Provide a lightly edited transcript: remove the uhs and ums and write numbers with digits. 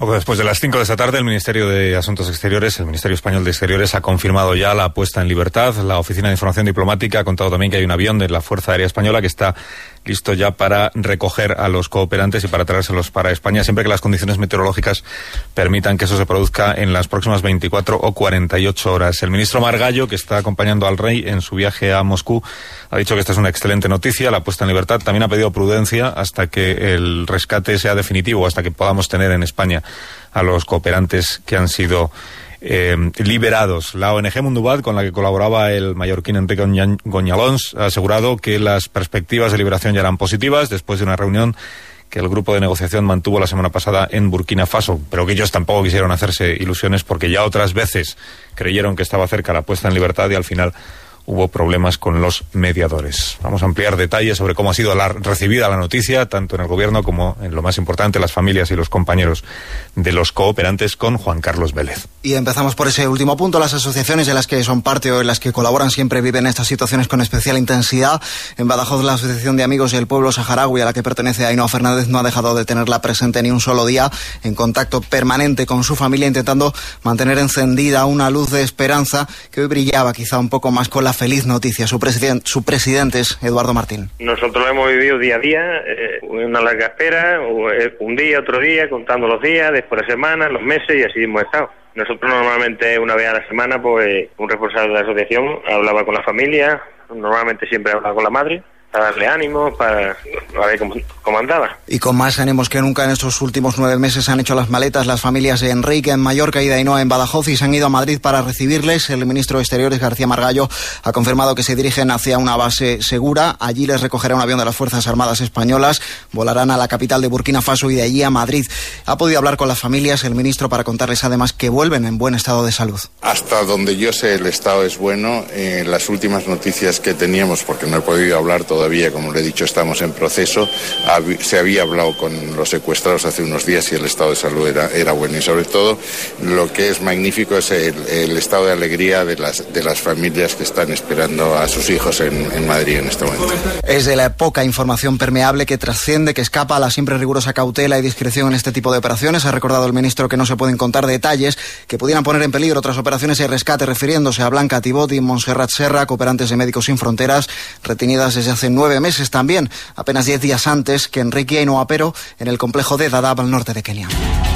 Poco después de las 5 de esta tarde, el Ministerio de Asuntos Exteriores, el Ministerio Español de Exteriores, ha confirmado ya la puesta en libertad. La Oficina de Información Diplomática ha contado también que hay un avión de la Fuerza Aérea Española que está listo ya para recoger a los cooperantes y para traérselos para España, siempre que las condiciones meteorológicas permitan que eso se produzca en las próximas 24 o 48 horas. El ministro Margallo, que está acompañando al rey en su viaje a Moscú, ha dicho que esta es una excelente noticia, la puesta en libertad. También ha pedido prudencia hasta que el rescate sea definitivo, hasta que podamos tener en España a los cooperantes que han sido liberados. La ONG Mundubat, con la que colaboraba el mallorquín Enrique Goñalons, ha asegurado que las perspectivas de liberación ya eran positivas después de una reunión que el grupo de negociación mantuvo la semana pasada en Burkina Faso, pero que ellos tampoco quisieron hacerse ilusiones porque ya otras veces creyeron que estaba cerca la puesta en libertad y al final hubo problemas con los mediadores. Vamos a ampliar detalles sobre cómo ha sido recibida la noticia, tanto en el gobierno como en lo más importante, las familias y los compañeros de los cooperantes, con Juan Carlos Vélez. Y empezamos por ese último punto. Las asociaciones de las que son parte o en las que colaboran siempre viven estas situaciones con especial intensidad. En Badajoz, la Asociación de Amigos del Pueblo Saharaui, a la que pertenece Ainhoa Fernández, no ha dejado de tenerla presente ni un solo día, en contacto permanente con su familia, intentando mantener encendida una luz de esperanza que hoy brillaba quizá un poco más con la feliz noticia. Su presidente es Eduardo Martín. Nosotros lo hemos vivido día a día, una larga espera, un día, otro día, contando los días, después las semanas, los meses, y así hemos estado. Nosotros normalmente una vez a la semana, pues un responsable de la asociación hablaba con la familia, normalmente siempre hablaba con la madre, para darle ánimo, para ver cómo andaba. Y con más ánimos que nunca en estos últimos 9 meses han hecho las maletas las familias de Enrique en Mallorca y de Ainhoa en Badajoz y se han ido a Madrid para recibirles. El ministro de Exteriores, García Margallo, ha confirmado que se dirigen hacia una base segura. Allí les recogerá un avión de las Fuerzas Armadas Españolas. Volarán a la capital de Burkina Faso y de allí a Madrid. Ha podido hablar con las familias el ministro para contarles además que vuelven en buen estado de salud. Hasta donde yo sé, el estado es bueno. Las últimas noticias que teníamos, porque no he podido hablar todavía, como le he dicho, estamos en proceso. Se había hablado con los secuestrados hace unos días y el estado de salud era bueno. Y sobre todo, lo que es magnífico es el estado de alegría de las familias que están esperando a sus hijos en Madrid en este momento. Es de la poca información permeable que trasciende, que escapa a la siempre rigurosa cautela y discreción en este tipo de operaciones. Ha recordado el ministro que no se pueden contar detalles que pudieran poner en peligro otras operaciones de rescate, refiriéndose a Blanca Tibot y Montserrat Serra, cooperantes de Médicos Sin Fronteras, retenidas desde hace 9 meses también, apenas 10 días antes que Enrique y Ainhoa Pero en el complejo de Dadaab al norte de Kenia.